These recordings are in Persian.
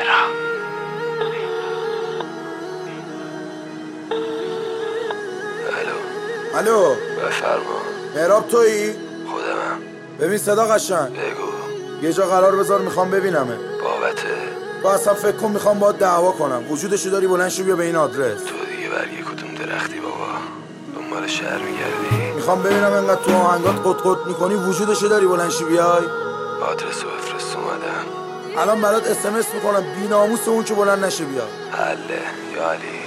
الو بفرما. مهراب تویی؟ خودمم. ببین صدا قشنگ بگو. یه جا قرار بذار میخوام ببینمه. بابته؟ تو اصلا فکر کن میخوام باید دعوا کنم. وجودشو داری بلند شو بیا به این آدرس. تو دیگه برگه کدوم درختی بابا؟ دنبال شهر میگردی؟ میخوام ببینم انقدر تو آهنگات قط میکنی وجودشو داری بلند شو بیای. آدرسو بفرست اومدم. الان برات اس میکنم بی‌ناموس اون که بلند نشه بیا. حله یا علی.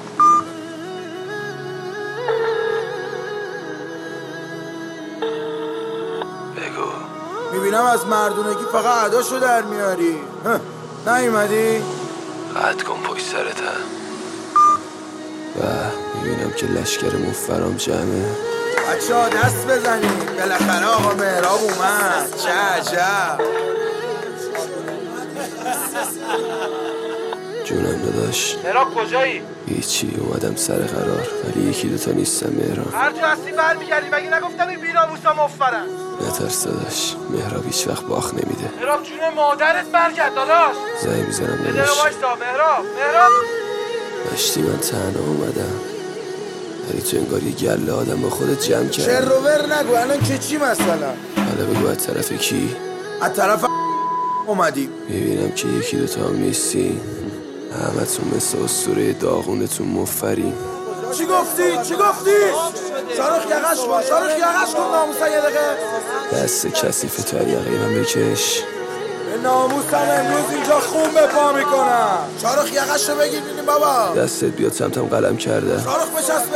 بگو. میبینم از مردونگی فقط عداشو در میاری. نیومدی؟ قطع کن پشت سرتم. و میبینم که لشکر مفرام جمعه. بچه ها دست بزنید بالاخره آقا مهراب اومد. چه عجب. جونم داداش. مهراب کجایی؟ هیچی اومدم سر قرار ولی یکی دوتا نیستم مهراب. هر جا هستی برمیگردی مگه نگفتم این بی‌ناموسا مفرن؟ نترس داداش مهراب هیچ وقت باخت نمیده. مهراب جون مادرت برگرد داداش. زنگ میزنم یه دقیقه داداش. وایسا مهراب. داشتی من تنها اومدم ولی تو انگار یه گله آدم با خودت جمع کرد. چه روور نگو الان که چی مثلا؟ حالا بگو از طرف کی؟ از طرف اومدی. میبینم که یکی دوتا هم نیستی. همتون مثل اسطوره داغونتون مفری. چی گفتی؟ شارخ یقش کن ناموسا یه دقیقه. دست کثیف تو یقه من بکش. به ناموسم امروز اینجا خون به پا میکنم. شارخ یقش رو بگیر بینیم بابا. دستت بیاد سمتم قلم کرده. شارخ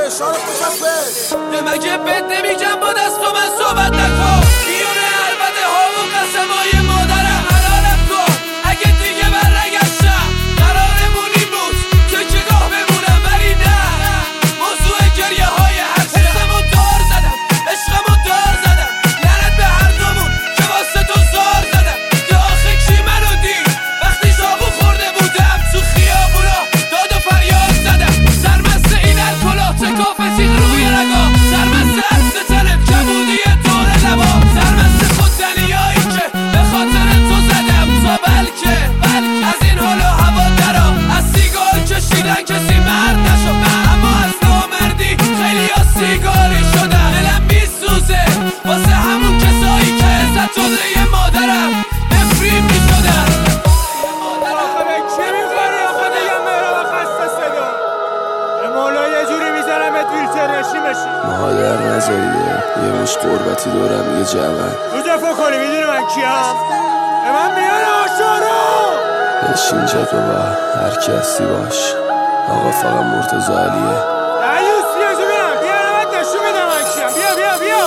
بچسبه. مگه بد نمیگم با دست و من صحبت نکن. بیونه البته ها و قسمای مادرم حلالم کن. اگه دیگه برنگشتم قرارمونی بود که گاه بمونم ولی نه. موضوع گریه های حسمو دار زدم عشقمو دار زدم. لعنت به هر دومون که واسه تو زار زدم. که آخه کی منو دید وقتی شابو خورده بودم تو خیابونا داد و فریاد زدم. سرمست این الکلا تکاف تیغ روی رگا. سرمست عرض تنم کبودی دور لبا. سرمست خودزنیایی که به خاطر تو زدم تا بلکه از این حال و هوا درام. از سیگار کشیدن کسی مرد نشد اما از نامردی خیلی ها سیگاری شدن. دلم میسوزه واسه همون کسایی که عزت جده مادرم نفرین میشدن. آخه به چی میخوری آخه دیگه مهراب خسته صدا. به مولا یه جوری میزنمت ویلچر بشی. مادر نزاییه یه مش قربتی دورم یه جوان. رو دفاع کنی میدونی من کیم؟ به من میان آشارو. بشین جد بابا هر کی هستی باش. آقا فقط مرتضی علیه. دریوس بیا جو بینم بیا نمت نشون میدم من کیم. بیا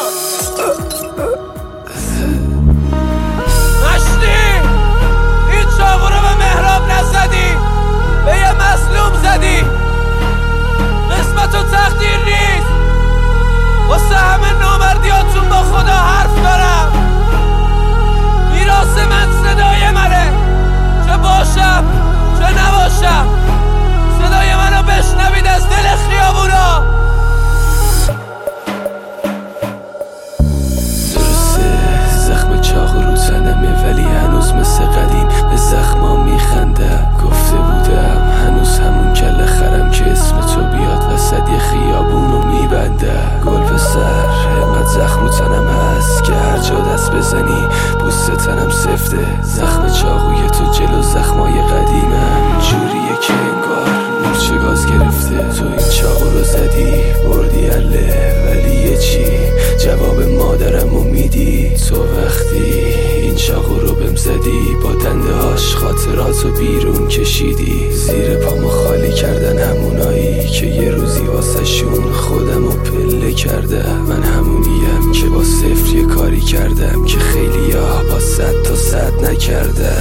مشتی این چاقو رو به مهراب نزدی به یه مظلوم زدی. قسمت و تقدیر نیست واسه همه نامردیاتون با خدا حرف دارم. میراث من صدای منه چه باشم چه نباشم. صدای منو بشنوید از دل خیابونا. درسته زخم چاقو رو تنمه ولی هنوز مثل قدیم به زخما میخندم. گفته بودم هنوز همون کله خرم که اسم تو بیاد وسط یه خیابونو میبنده. گل به سر اینقدر زخم رو تنم هست که هر جا دست بزنی پوست تنم سفته. زخم چاقوی تو جلو زخمای قدیمم جوریه که انگار مورچه گاز گرفته. تو این چاقو رو زدی بردی اله ولی یه چی جواب مادرمو میدی. تو وقتی این چاقو رو بهم زدی با دنده هاش خاطراتو بیرون کشیدی. زیر پامو خالی کردن همونایی که یه روزی واسه شون خودمو پله کرده. من همونیم که با صفر یه کاری کردم که خیلی ها با 100 تا 100 نکرده.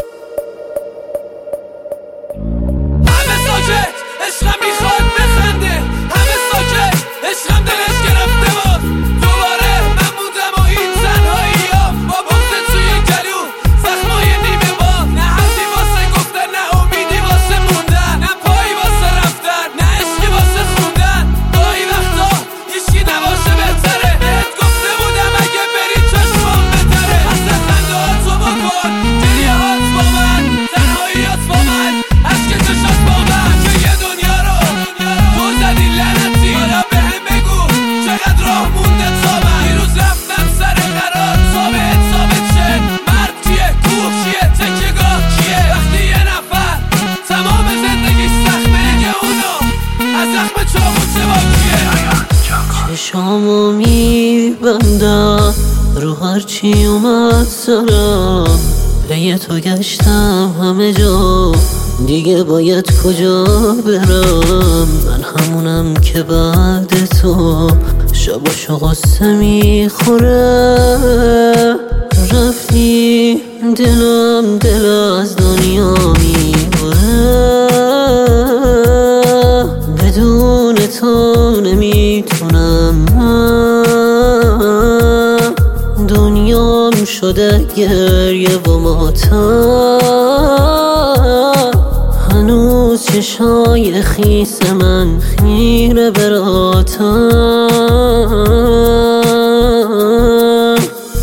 همه ساکت عشقم میخواد بخنده. همه ساکت عشقم دلش گرفته بود. دوباره من موندم و این تنهایی ها با بغض توی گلو زخمای نیمه با. نه حرفی واسه گفتن نه امیدی واسه موندن. نه پایی واسه رفتن نه عشقی واسه خوندن. گاهی وقتا هیچکی نباشه بهتره. بهت گفته بودم اگه بری چشمام بتره. اصلا خنده ها تو بکن گریه میبندم رو هرچی اومد سرم، پی تو گشتم همه جا، دیگه باید کجا برم؟ من همونم که بعد تو شباشو غصه میخوره. رفتی دلم دل از دنیا میبره، بدون تو نمیتونم. دنیام شده گریه و ماتم، هنوز چشای خیس من خیره براتم.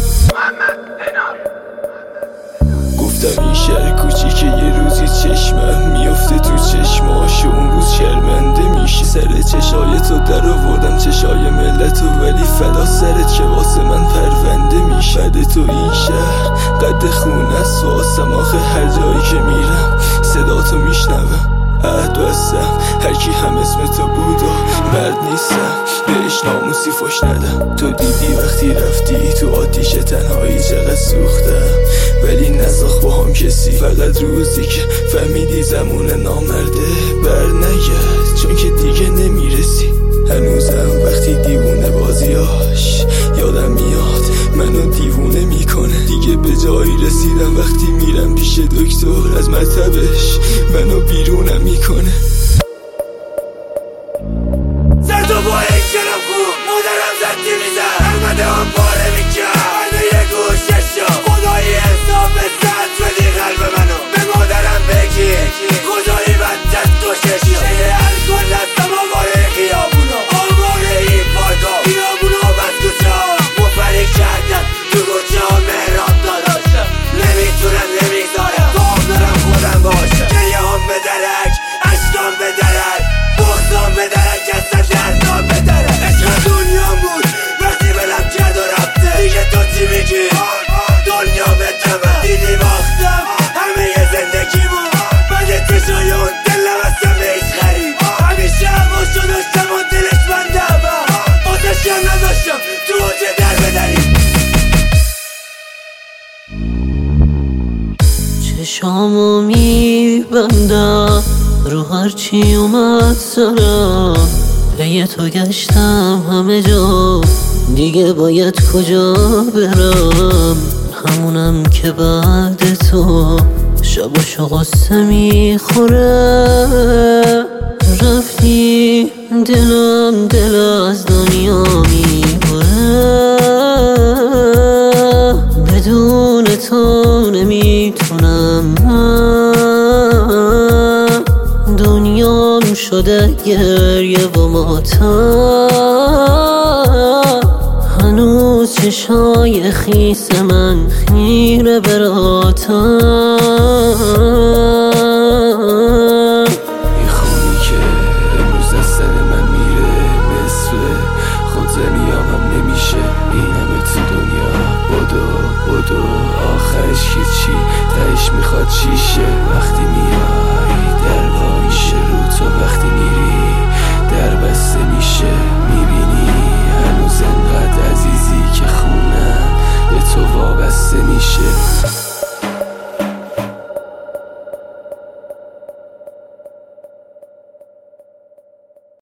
گفتم این شهر کوچیکه یه روزی چشمم میفته تو چشماش، اون روز شرمنده میشی. سر چشای تو در آوردم چشای ملتو، ولی فدا سرت که واسه من پرونده میشه. بعد تو این شهر قد خونه است واسم، آخه هر جایی که میرم صدا تو میشنوم. عهد بستم هرکی هم اسم تو بود و مرد نیستم، بهش ناموسی فش ندم. تو دیدی وقتی رفتی تو آتیش تنهایی چقدر سوختم، ولی نساخت با هم کسی. فقط روزی که فهمیدی زمون نامرده بر نگرد، چون که دیگه نمیرسی. هنوزم وقتی دیوونه بازیاش یادم میاد منو دیوونه میکنه. دیگه به جایی رسیدم وقتی میرم پیش دکتر از مطبش منو بیرونم میکنه. زد و با یک کلم خوب مادرم زد دیویزم، احمده هم پاره میکرد منو یه گوشه شد. خدایی حساب زد بدی قلب منو به مادرم بگی، خدایی بدت گوشه شد. چه الکل دستم آواره خیابونا، آواره این پارکا، خیابونا بس کوچه ها مفری کردن تو کوچه ها. مهراب داداشم نمیتونم نمیذارم گام دارم خودم باشم. گریه هم به درک، عشقام به درک، بغضام به درک، اصلا دردام به درک. عشق دنیا بود وقتی بلم کرد و رفته، دیگه تو چی میگی؟ دنیا به تمه دیدی باختم همه ی زندگی بود. بعد چشای اون دلم اصلا بهش غریب، همیشه هواشو داشتم و دلش بنده هم آتشم نداشتم تو اوجه در بدریم. چشامو میبندم رو هرچی اومد سرم، پی تو گشتم همه جا، دیگه باید کجا برم؟ همونم که بعد تو شباشو غصه میخوره. رفتی دلم دل از دنیا میبره، بدون تو نمیتونم. دنیام شده گریه و ماتم، هنوز چشای خیس من خیره براتم. این خونی که امروز از سر من میره مثل خودزنی هم نمیشه. این همه تو دنیا بدو آخرش که چی؟ تهش میخواد چیشه؟ وقتی میای در وایشه رو تو، وقتی میری در بسته میشه. میبینی هنوز انقدر عزیزی که خونم به تو وابسته میشه.